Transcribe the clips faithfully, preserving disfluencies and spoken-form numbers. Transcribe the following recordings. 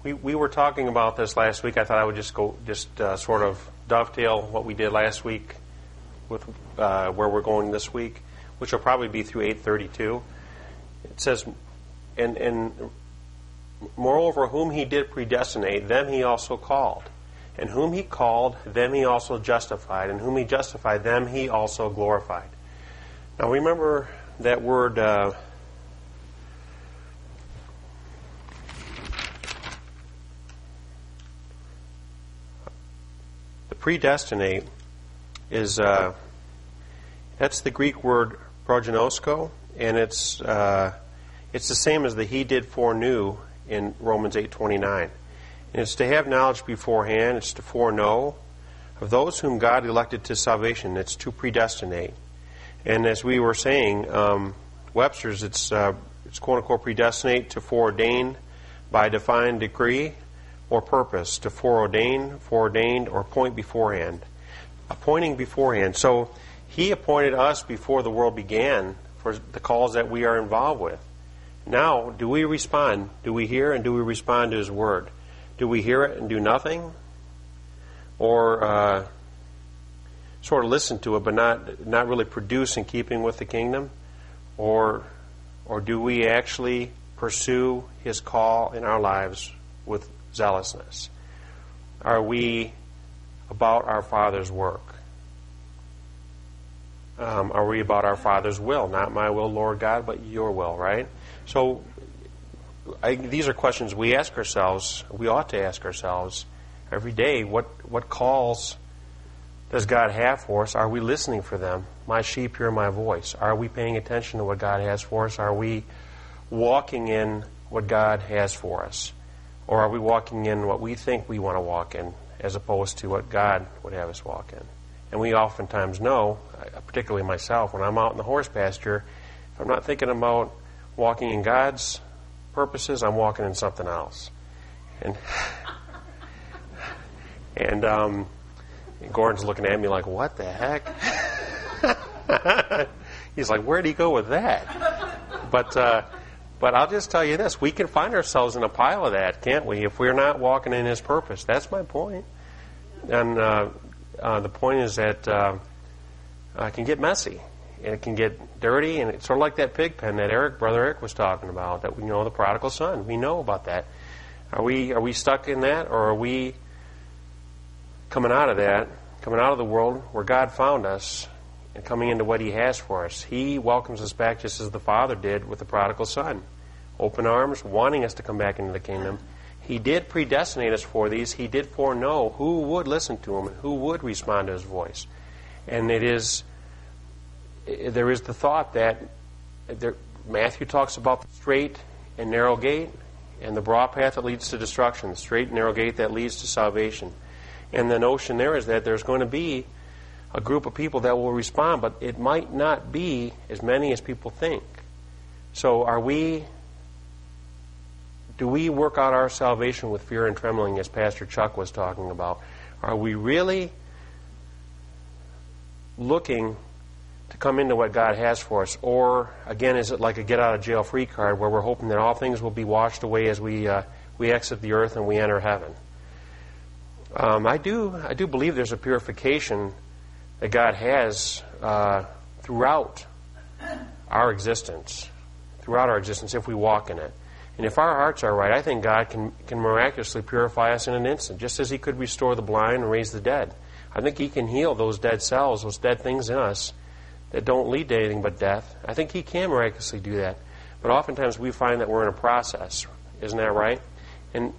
We we were talking about this last week. I thought I would just go, just uh, sort of dovetail what we did last week with uh, where we're going this week, which will probably be through eight thirty-two. It says, and and moreover, whom he did predestinate, them he also called, and whom he called, them he also justified, and whom he justified, them he also glorified. Now remember that word. Uh, Predestinate is uh, that's the Greek word prognosko, and it's uh, it's the same as the he did foreknew in Romans eight twenty-nine. And it's to have knowledge beforehand. It's to foreknow of those whom God elected to salvation. It's to predestinate. And as we were saying, um, Webster's it's uh, it's quote unquote predestinate, to foreordain by defined decree or purpose, to foreordain, foreordained, or appoint beforehand. Appointing beforehand. So he appointed us before the world began for the calls that we are involved with. Now, do we respond? Do we hear and do we respond to his word? Do we hear it and do nothing? Or uh, sort of listen to it but not not really produce in keeping with the kingdom? Or, or do we actually pursue his call in our lives with zealousness? Are we about our Father's work? Um, are we about our Father's will? Not my will, Lord God, but your will, right? So I, these are questions we ask ourselves, we ought to ask ourselves every day. What, what calls does God have for us? Are we listening for them? My sheep hear my voice. Are we paying attention to what God has for us? Are we walking in what God has for us? Or are we walking in what we think we want to walk in as opposed to what God would have us walk in? And we oftentimes know, particularly myself, when I'm out in the horse pasture, if I'm not thinking about walking in God's purposes, I'm walking in something else. And and um, Gordon's looking at me like, what the heck? He's like, where'd he go with that? But... Uh, But I'll just tell you this, we can find ourselves in a pile of that, can't we, if we're not walking in his purpose. That's my point. And uh, uh, the point is that uh, uh, it can get messy, and it can get dirty, and it's sort of like that pig pen that Eric, Brother Eric was talking about, that we know the prodigal son. We know about that. Are we, are we stuck in that, or are we coming out of that, coming out of the world where God found us, and coming into what he has for us? He welcomes us back just as the Father did with the prodigal son. Open arms, wanting us to come back into the kingdom. He did predestinate us for these. He did foreknow who would listen to him and who would respond to his voice. And it is, there is the thought that there, Matthew talks about the straight and narrow gate and the broad path that leads to destruction, the straight and narrow gate that leads to salvation. And the notion there is that there's going to be a group of people that will respond, but it might not be as many as people think. So are we, do we work out our salvation with fear and trembling, as Pastor Chuck was talking about? Are we really looking to come into what God has for us? Or, again, is it like a get-out-of-jail-free card where we're hoping that all things will be washed away as we uh, we exit the earth and we enter heaven? Um, I do I do believe there's a purification that God has uh, throughout our existence, throughout our existence, if we walk in it. And if our hearts are right, I think God can, can miraculously purify us in an instant, just as he could restore the blind and raise the dead. I think he can heal those dead cells, those dead things in us that don't lead to anything but death. I think he can miraculously do that. But oftentimes we find that we're in a process. Isn't that right? And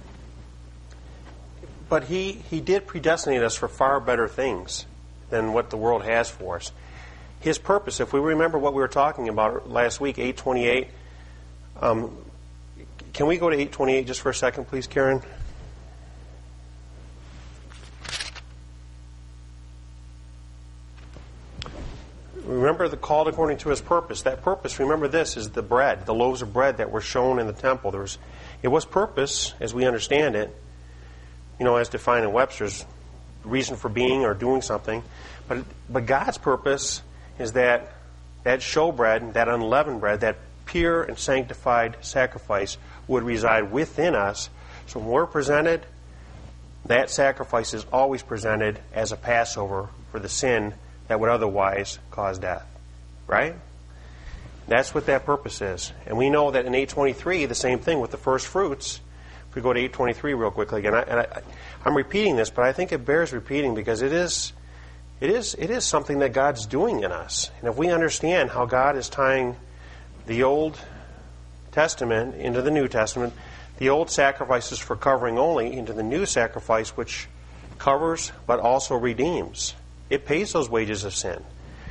But he, he did predestinate us for far better things than what the world has for us. His purpose, if we remember what we were talking about last week, eight twenty-eight, um, can we go to eight twenty-eight just for a second, please, Karen? Remember the called according to his purpose. That purpose, remember this, is the bread, the loaves of bread that were shown in the temple. There was, it was purpose, as we understand it, you know, as defined in Webster's, reason for being or doing something. But but God's purpose is that that showbread, that unleavened bread, that pure and sanctified sacrifice would reside within us So when we're presented, that sacrifice is always presented as a Passover for the sin that would otherwise cause death. Right? That's what that purpose is. And we know that in eight twenty-three, the same thing with the first fruits. If we go to eight twenty-three real quickly again, I, and I, I'm repeating this, but I think it bears repeating because it is, it is, it is something that God's doing in us. And if we understand how God is tying the Old Testament into the New Testament, the old sacrifices for covering only into the new sacrifice, which covers but also redeems. It pays those wages of sin.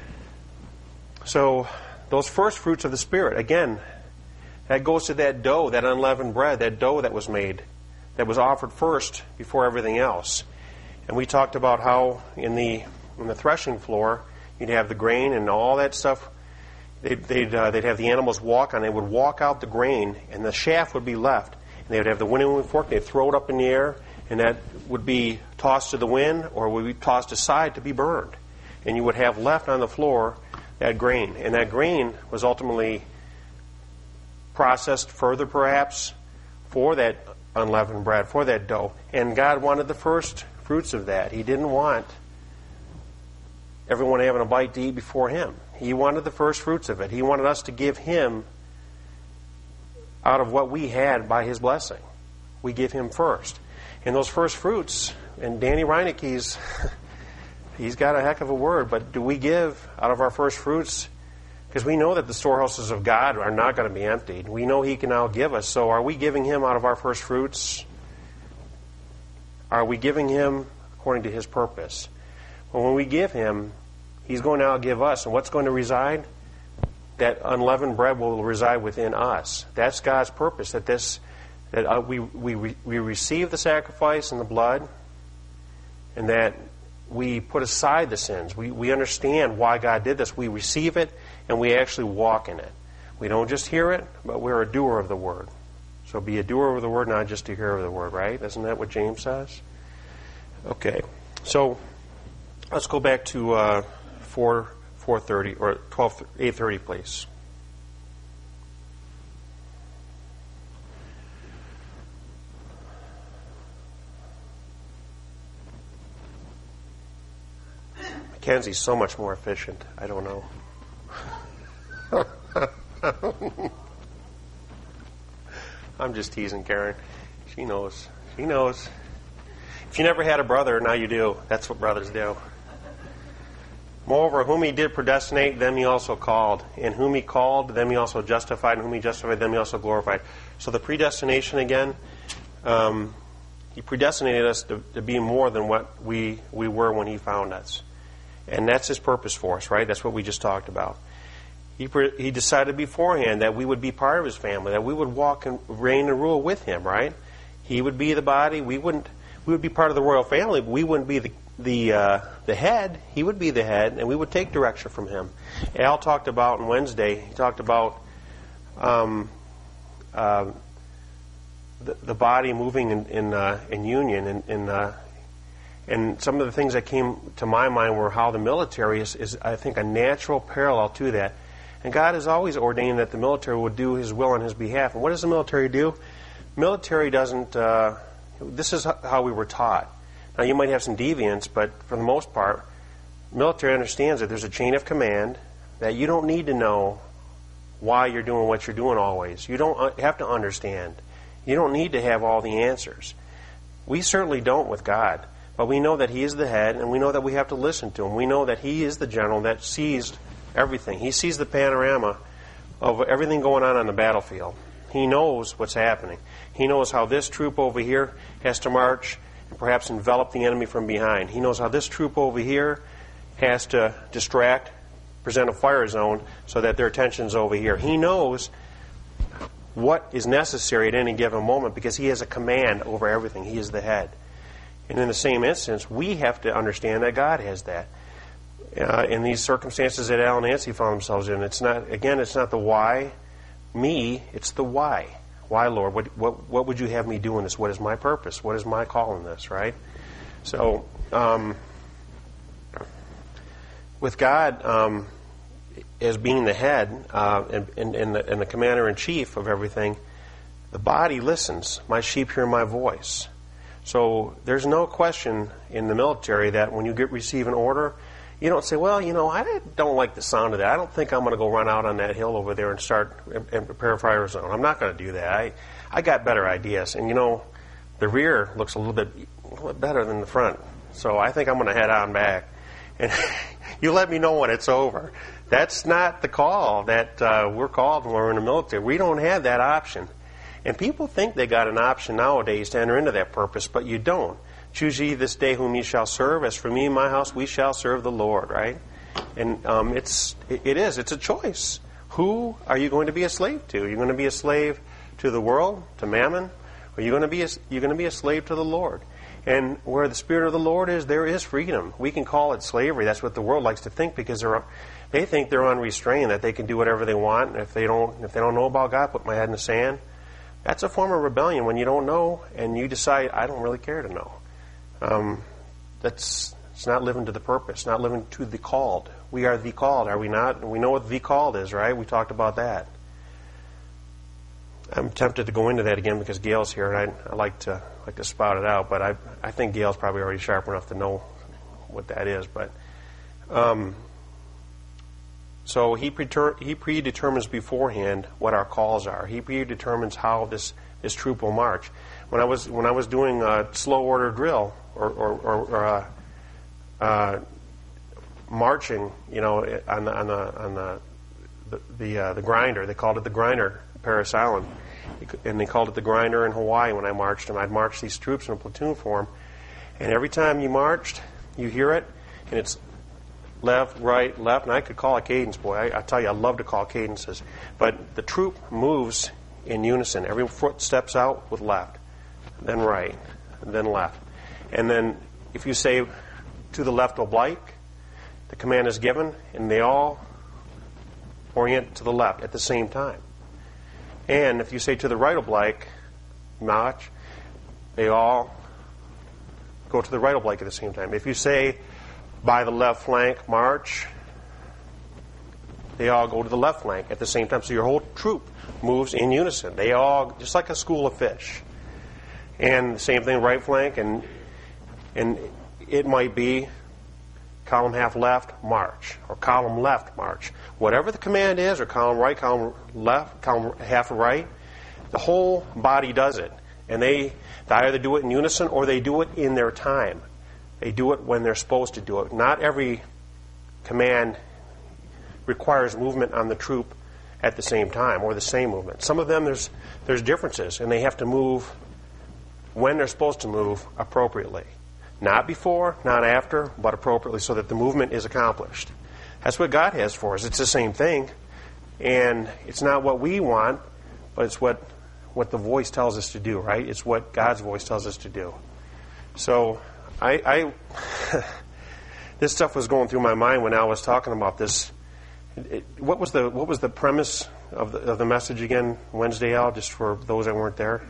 So those first fruits of the Spirit, again, that goes to that dough, that unleavened bread, that dough that was made, that was offered first before everything else. And we talked about how in the in the threshing floor, you'd have the grain and all that stuff. They'd they'd, uh, they'd have the animals walk on. They would walk out the grain, and the shaft would be left. And they would have the winnowing fork. They'd throw it up in the air, and that would be tossed to the wind, or would be tossed aside to be burned. And you would have left on the floor that grain. And that grain was ultimately processed further, perhaps, for that unleavened bread, for that dough. And God wanted the first fruits of that. He didn't want everyone having a bite to eat before Him. He wanted the first fruits of it. He wanted us to give Him out of what we had by His blessing. We give Him first. And those first fruits, and Danny Reineke's, he's got a heck of a word, but do we give out of our first fruits? Because we know that the storehouses of God are not going to be emptied. We know He can now give us. So are we giving Him out of our first fruits? Are we giving Him according to His purpose? Well, when we give Him, He's going to now give us. And what's going to reside? That unleavened bread will reside within us. That's God's purpose, that this, that uh, we, we, we receive the sacrifice and the blood, and that we put aside the sins. We, we understand why God did this. We receive it, and we actually walk in it. We don't just hear it, but we're a doer of the Word. So be a doer of the Word, not just a hearer of the Word, right? Isn't that what James says? Okay. So let's go back to uh, four four thirty or twelve eight thirty, please. Mackenzie's so much more efficient. I don't know. I'm just teasing Karen. She knows. She knows. If you never had a brother, now you do. That's what brothers do. Moreover, whom He did predestinate, them He also called. And whom He called, them He also justified. And whom He justified, them He also glorified. So the predestination again, um, He predestinated us to, to be more than what we, we were when He found us. And that's His purpose for us, right? That's what we just talked about. He, pre- he decided beforehand that we would be part of His family, that we would walk and reign and rule with Him, right? He would be the body. We wouldn't. We would be part of the royal family, but we wouldn't be the the uh, the head. He would be the head, and we would take direction from Him. Al talked about on Wednesday. He talked about um, uh, the, the body moving in in, uh, in union, and in, in, uh, and some of the things that came to my mind were how the military is, is, I think, a natural parallel to that. And God has always ordained that the military would do His will on His behalf. And what does the military do? Military doesn't. Uh, this is how we were taught. Now, you might have some deviance, but for the most part, military understands that there's a chain of command, that you don't need to know why you're doing what you're doing always. You don't have to understand. You don't need to have all the answers. We certainly don't with God, but we know that He is the head, and we know that we have to listen to Him. We know that He is the general that sees everything. He sees the panorama of everything going on on the battlefield. He knows what's happening. He knows how this troop over here has to march and perhaps envelop the enemy from behind. He knows how this troop over here has to distract, present a fire zone so that their attention's over here. He knows what is necessary at any given moment because He has a command over everything. He is the head. And in the same instance, we have to understand that God has that. Uh, in these circumstances that Al and Nancy found themselves in, it's not, again, it's not the why me, it's the why. Why, Lord? What, what, what would you have me do in this? What is my purpose? What is my call in this, right? So, um, with God um, as being the head uh, and, and, and, the, and the commander-in-chief of everything, The body listens. My sheep hear my voice. So there's no question in the military that when you get receive an order, you don't say, well, you know, I don't like the sound of that. I don't think I'm going to go run out on that hill over there and start and prepare a fire zone. I'm not going to do that. I, I got better ideas. And, you know, the rear looks a little bit, a little bit better than the front. So I think I'm going to head on back. And you let me know when it's over. That's not the call that uh, we're called when we're in the military. We don't have that option. And people think they got an option nowadays to enter into that purpose, but you don't. Choose ye this day whom ye shall serve. As for me and my house, we shall serve the Lord, right? And um, it's it, it is. It's a choice. Who are you going to be a slave to? Are you going to be a slave to the world, to mammon? Or are you going to be a, you're going to be a slave to the Lord? And where the Spirit of the Lord is, there is freedom. We can call it slavery. That's what the world likes to think, because they're they think they're unrestrained, that they can do whatever they want. And if they don't if they don't know about God, put my head in the sand. That's a form of rebellion when you don't know and you decide, I don't really care to know. Um, that's it's not living to the purpose, not living to the called. We are the called, are we not? We know what the called is, right? We talked about that. I'm tempted to go into that again because Gail's here, and I, I like to like to spout it out, but I I think Gail's probably already sharp enough to know what that is. But um, so he preter- he predetermines beforehand what our calls are. He predetermines how this, this troop will march. When I was when I was doing a slow order drill or or, or, or uh, uh, marching, you know, on the on the on the the the, uh, the grinder, they called it the grinder, Parris Island, and they called it the grinder in Hawaii. When I marched them, I'd march these troops in a platoon form, and every time you marched, you hear it, and it's left, right, left, and I could call a cadence, boy. I, I tell you, I love to call cadences, but the troop moves in unison. Every foot steps out with left, then right, and then left. And then if you say to the left oblique, the command is given, and they all orient to the left at the same time. And if you say to the right oblique, march, they all go to the right oblique at the same time. If you say by the left flank, march, they all go to the left flank at the same time. So your whole troop moves in unison. They all, just like a school of fish. And the same thing, right flank, and and it might be column half left, march, or column left, march. Whatever the command is, or column right, column left, column half right, the whole body does it. And they, they either do it in unison or they do it in their time. They do it when they're supposed to do it. Not every command requires movement on the troop at the same time or the same movement. Some of them, there's there's differences, and they have to move when they're supposed to move appropriately. Not before, not after, but appropriately so that the movement is accomplished. That's what God has for us. It's the same thing. And it's not what we want, but it's what, what the voice tells us to do, right? It's what God's voice tells us to do. So I, I this stuff was going through my mind when I was talking about this. It, what was the what was the premise of the, of the message again, Wednesday, Al, just for those that weren't there?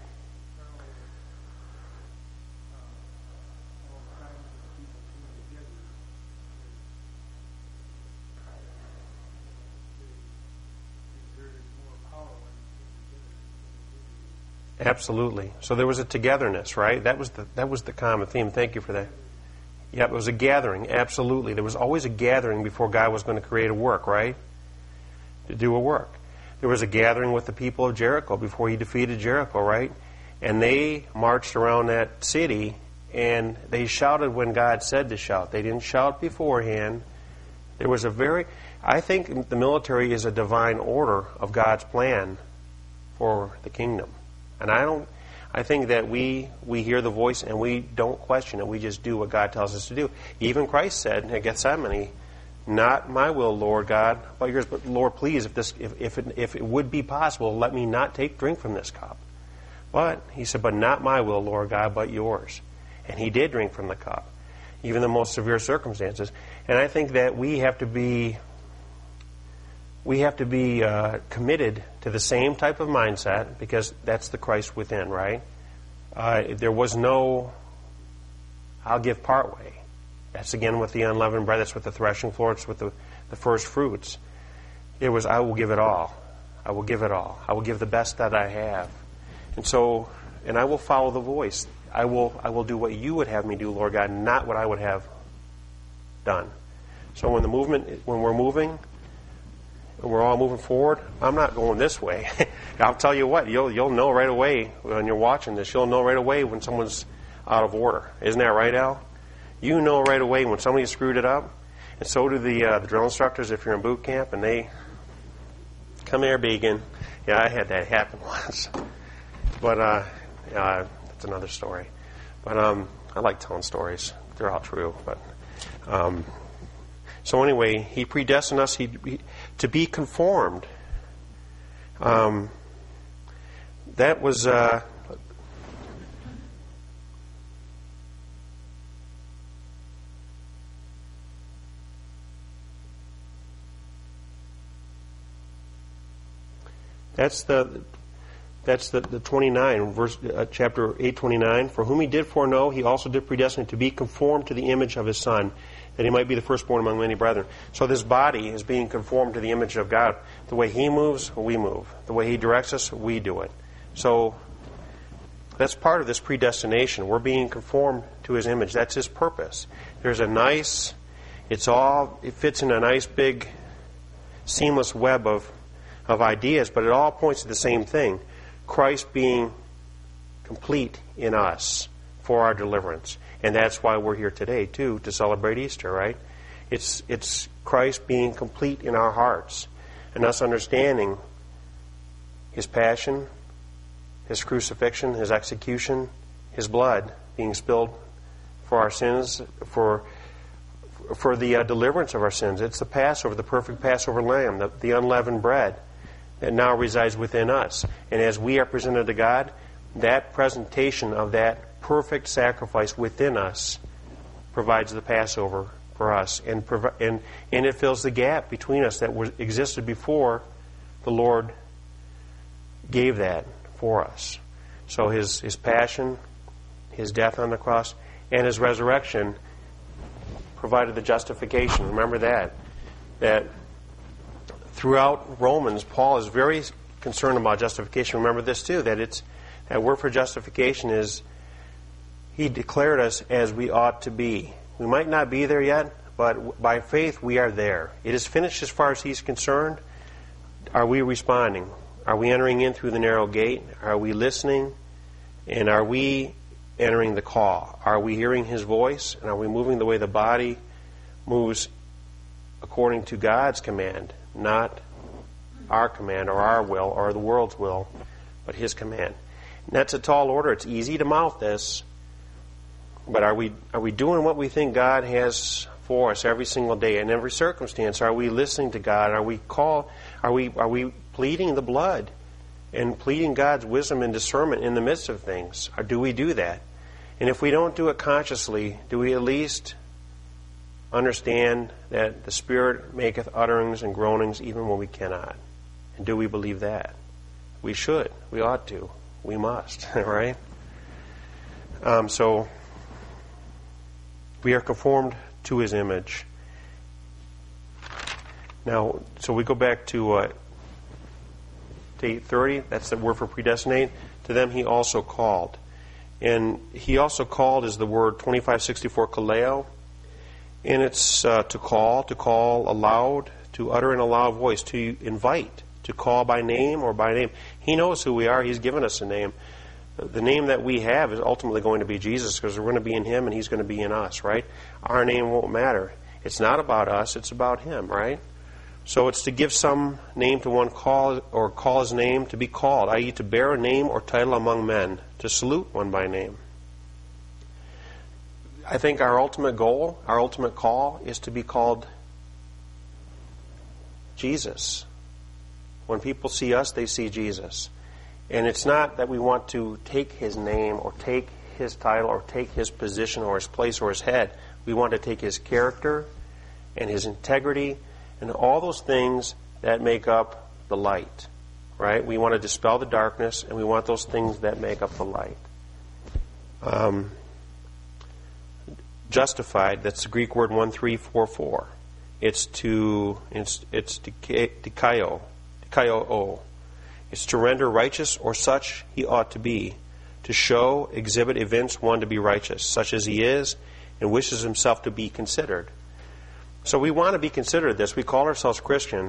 Absolutely. So there was a togetherness, right? That was the that was the common theme. Thank you for that. Yeah, it was a gathering. Absolutely. There was always a gathering before God was going to create a work, right? To do a work. There was a gathering with the people of Jericho before he defeated Jericho, right? And they marched around that city and they shouted when God said to shout. They didn't shout beforehand. There was a very, I think the military is a divine order of God's plan for the kingdom. And I don't. I think that we we hear the voice and we don't question it. We just do what God tells us to do. Even Christ said in Gethsemane, "Not my will, Lord God, but yours. But Lord, please, if this, if if it, if it would be possible, let me not take drink from this cup." But he said, "But not my will, Lord God, but yours." And he did drink from the cup, even the most severe circumstances. And I think that we have to be. We have to be uh, committed to the same type of mindset because that's the Christ within, right? Uh, there was no, I'll give part way. That's again with the unleavened bread. That's with the threshing floor. It's with the, the first fruits. It was, I will give it all. I will give it all. I will give the best that I have. And so, and I will follow the voice. I will I will do what you would have me do, Lord God, not what I would have done. So when the movement, when we're moving, when we're all moving forward, I'm not going this way. I'll tell you what, you'll you'll know right away when you're watching this. You'll know right away when someone's out of order. Isn't that right, Al? You know right away when somebody screwed it up. And so do the uh, the drill instructors if you're in boot camp, and they come here, Beacon. Yeah, I had that happen once. But uh, uh, that's another story. But um, I like telling stories. They're all true. But um, so anyway, He predestined us he, he, to be conformed. Um, that was. Uh, That's the that's the, the twenty-nine verse uh, chapter eight twenty-nine. For whom He did foreknow, He also did predestine to be conformed to the image of His Son, that He might be the firstborn among many brethren. So this body is being conformed to the image of God. The way He moves, we move. The way He directs us, we do it. So that's part of this predestination. We're being conformed to His image. That's His purpose. There's a nice, it's all, it fits in a nice big seamless web of of ideas, but it all points to the same thing. Christ being complete in us for our deliverance. And that's why we're here today, too, to celebrate Easter, right? It's it's Christ being complete in our hearts and us understanding His passion, His crucifixion, His execution, His blood being spilled for our sins, for for the uh, deliverance of our sins. It's the Passover, the perfect Passover lamb, the, the unleavened bread that now resides within us. And as we are presented to God, that presentation of that perfect sacrifice within us provides the Passover for us. And provi- and, and it fills the gap between us that was, existed before the Lord gave that for us. So His, His passion, His death on the cross, and His resurrection provided the justification. Remember that. That throughout Romans, Paul is very concerned about justification. Remember this too, that it's that word for justification is He declared us as we ought to be. We might not be there yet, but by faith we are there. It is finished as far as He's concerned. Are we responding? Are we entering in through the narrow gate? Are we listening? And are we entering the call? Are we hearing His voice? And are we moving the way the body moves according to God's command? Not our command or our will or the world's will, but His command. And that's a tall order. It's easy to mouth this, but are we are we doing what we think God has for us every single day in every circumstance? Are we listening to God? Are we call? Are we are we pleading the blood and pleading God's wisdom and discernment in the midst of things? Or do we do that? And if we don't do it consciously, do we at least understand that the Spirit maketh utterings and groanings even when we cannot? And do we believe that? We should. We ought to. We must. Right? Um, so, we are conformed to His image. Now, so we go back to, uh, to eight thirty. That's the word for predestinate. To them He also called. And He also called is the word twenty-five sixty-four kaleo. And it's uh, to call, to call aloud, to utter in a loud voice, to invite, to call by name or by name. He knows who we are. He's given us a name. The name that we have is ultimately going to be Jesus, because we're going to be in Him and He's going to be in us, right? Our name won't matter. It's not about us. It's about Him, right? So it's to give some name to one, call or call His name, to be called, that is to bear a name or title among men, to salute one by name. I think our ultimate goal, our ultimate call, is to be called Jesus. When people see us, they see Jesus. And it's not that we want to take His name or take His title or take His position or His place or His head. We want to take His character and His integrity and all those things that make up the light. Right? We want to dispel the darkness, and we want those things that make up the light. Um... Justified, that's the Greek word one three four four. It's to, it's, it's dikaio, dikaio. It's to render righteous or such he ought to be, to show, exhibit, evince one to be righteous, such as he is, and wishes himself to be considered. So we want to be considered this. We call ourselves Christian.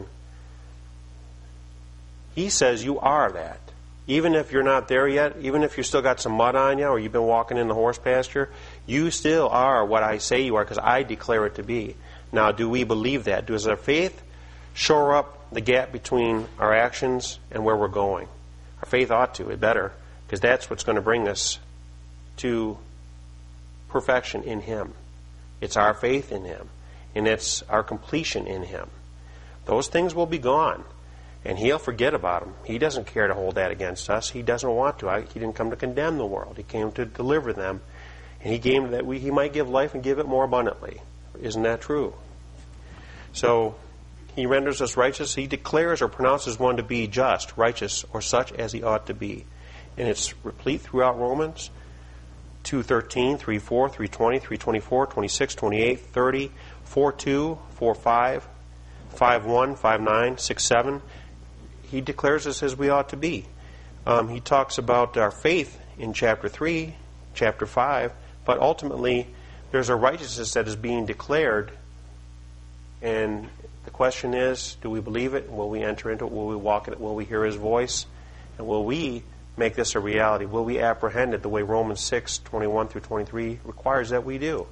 He says you are that. Even if you're not there yet, even if you've still got some mud on you or you've been walking in the horse pasture, you still are what I say you are because I declare it to be. Now, do we believe that? Does our faith shore up the gap between our actions and where we're going? Our faith ought to. It better, because that's what's going to bring us to perfection in Him. It's our faith in Him, and it's our completion in Him. Those things will be gone. And He'll forget about them. He doesn't care to hold that against us. He doesn't want to. He didn't come to condemn the world. He came to deliver them. And He came that we, He might give life and give it more abundantly. Isn't that true? So He renders us righteous. He declares or pronounces one to be just, righteous, or such as he ought to be. And it's replete throughout Romans two thirteen, three four, three twenty, three twenty-four, twenty-six, twenty-eight, thirty, four two, four five, five one, five nine, six seven. He declares us as we ought to be. Um, he talks about our faith in chapter three, chapter five, but ultimately there's a righteousness that is being declared, and the question is, do we believe it? Will we enter into it? Will we walk in it? Will we hear His voice? And will we make this a reality? Will we apprehend it the way Romans six, twenty-one through twenty-three requires that we do?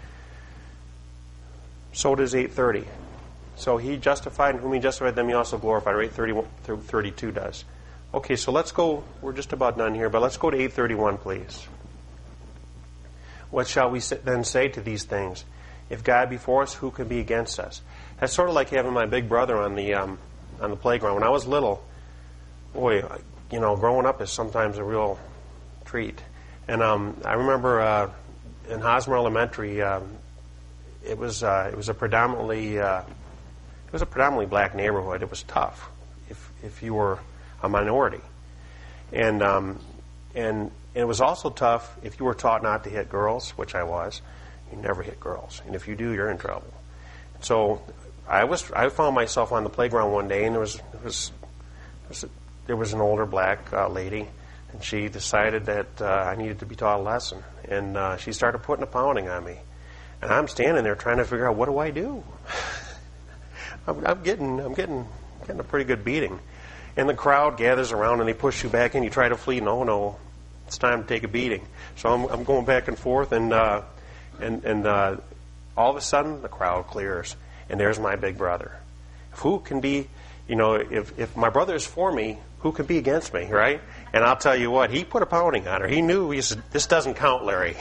So does eight thirty. So He justified, and whom He justified, them He also glorified. Or eight thirty-one through thirty-two does. Okay, so let's go. We're just about done here, but let's go to eight thirty-one, please. What shall we then say to these things? If God be for us, who can be against us? That's sort of like having my big brother on the um, on the playground. When I was little, boy, you know, growing up is sometimes a real treat. And um, I remember uh, in Hosmer Elementary, um, it was uh, it was a predominantly uh, it was a predominantly black neighborhood. It was tough if if you were a minority, and um, and it was also tough if you were taught not to hit girls, which I was. You never hit girls, and if you do, you're in trouble. So I was I found myself on the playground one day, and there was there was, there was, a, there was an older black uh, lady, and she decided that uh, I needed to be taught a lesson, and uh, she started putting a pounding on me, and I'm standing there trying to figure out what do I do. I'm, I'm getting I'm getting getting a pretty good beating, and the crowd gathers around and they push you back in. You try to flee. No, no, it's time to take a beating. So I'm I'm going back and forth, and uh, and and uh, all of a sudden the crowd clears, and there's my big brother. Who can be, you know, if if my brother is for me, who can be against me, right? And I'll tell you what, he put a pounding on her. He knew he said, this doesn't count, Larry.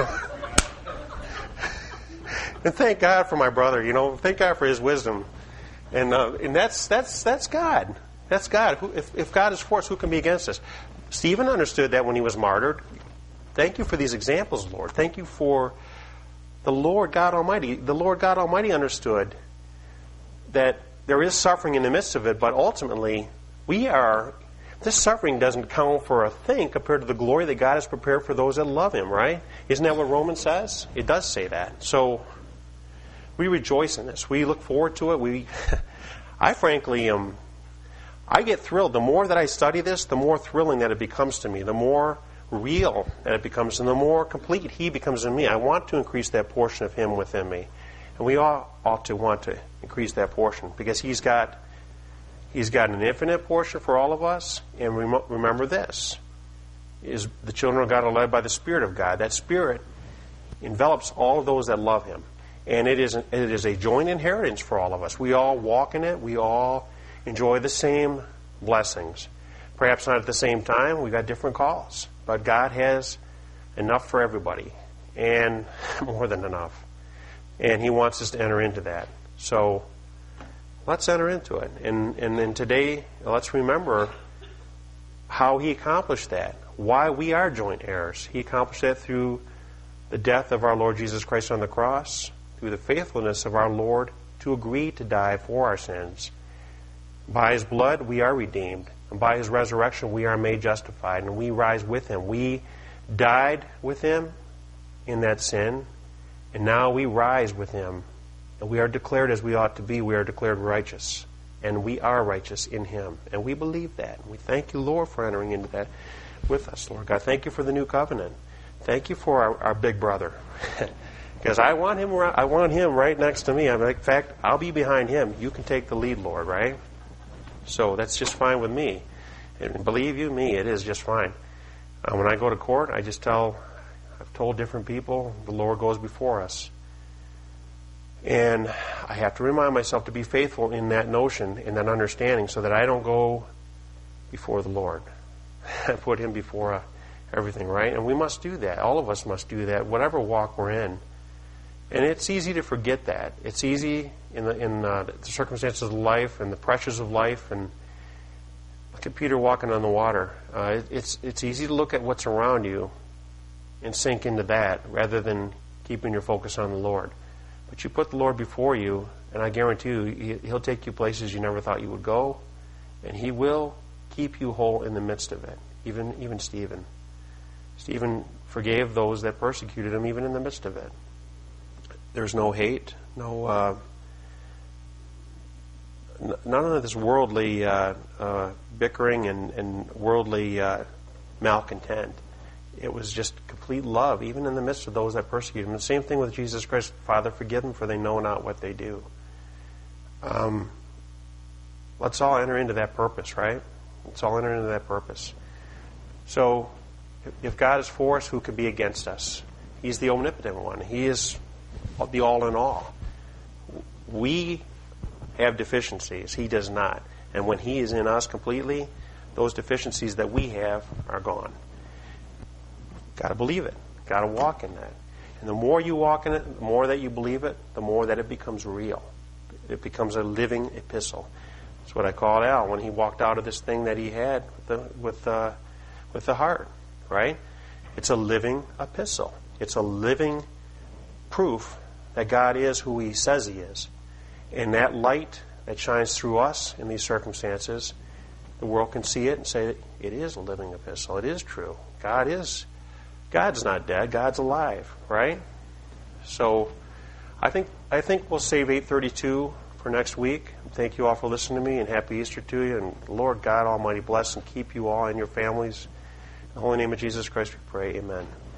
And thank God for my brother, you know, thank God for his wisdom. And uh, and that's that's that's God. That's God. Who, if, if God is for us, who can be against us? Stephen understood that when he was martyred. Thank you for these examples, Lord. Thank you for the Lord God Almighty. The Lord God Almighty understood that there is suffering in the midst of it, but ultimately we are, this suffering doesn't count for a thing compared to the glory that God has prepared for those that love Him, right? Isn't that what Romans says? It does say that. So we rejoice in this. We look forward to it. We, I frankly am, I get thrilled. The more that I study this, the more thrilling that it becomes to me, the more real that it becomes, and the more complete He becomes in me. I want to increase that portion of Him within me. And we all ought to want to increase that portion, because He's got He's got an infinite portion for all of us. And rem- remember this, is the children of God are led by the Spirit of God. That Spirit envelops all of those that love Him. And it is, an, it is a joint inheritance for all of us. We all walk in it. We all enjoy the same blessings. Perhaps not at the same time. We've got different calls. But God has enough for everybody, and more than enough. And He wants us to enter into that. So let's enter into it. And, and, and today, let's remember how He accomplished that, why we are joint heirs. He accomplished that through the death of our Lord Jesus Christ on the cross, through the faithfulness of our Lord to agree to die for our sins. By His blood, we are redeemed. And by His resurrection, we are made justified, and we rise with Him. We died with Him in that sin, and now we rise with Him. And we are declared as we ought to be. We are declared righteous and we are righteous in Him. And we believe that. And we thank you, Lord, for entering into that with us, Lord God. Thank you for the new covenant. Thank you for our, our big brother. Because I want him I want him right next to me. I'm like, in fact, I'll be behind him. You can take the lead, Lord, right? So that's just fine with me. And believe you me, it is just fine. Uh, when I go to court, I just tell, I've told different people, the Lord goes before us. And I have to remind myself to be faithful in that notion, in that understanding, so that I don't go before the Lord. I put Him before uh, everything, right? And we must do that. All of us must do that, whatever walk we're in. And it's easy to forget that. It's easy in the, in uh, the circumstances of life and the pressures of life. And look at Peter walking on the water. Uh, it, it's it's easy to look at what's around you and sink into that rather than keeping your focus on the Lord. But you put the Lord before you, and I guarantee you, He'll take you places you never thought you would go, and He will keep you whole in the midst of it. Even even Stephen. Stephen forgave those that persecuted him even in the midst of it. There's no hate, no uh, n- none of this worldly uh, uh, bickering and, and worldly uh, malcontent. It was just complete love, even in the midst of those that persecuted him. The same thing with Jesus Christ. Father, forgive them, for they know not what they do. Um, let's all enter into that purpose, right? Let's all enter into that purpose. So, if God is for us, who could be against us? He's the omnipotent one. He is the all in all. We have deficiencies. He does not. And when He is in us completely, those deficiencies that we have are gone. Got to believe it. Got to walk in that. And the more you walk in it, the more that you believe it, the more that it becomes real. It becomes a living epistle. That's what I called Al when he walked out of this thing that he had with the, with, uh, with the heart. Right? It's a living epistle. It's a living proof that God is who He says He is. And that light that shines through us in these circumstances, the world can see it and say, it is a living epistle. It is true. God is, God's not dead. God's alive. Right? So, I think I think we'll save eight thirty-two for next week. Thank you all for listening to me, and happy Easter to you. And Lord God Almighty bless and keep you all and your families. In the holy name of Jesus Christ we pray. Amen.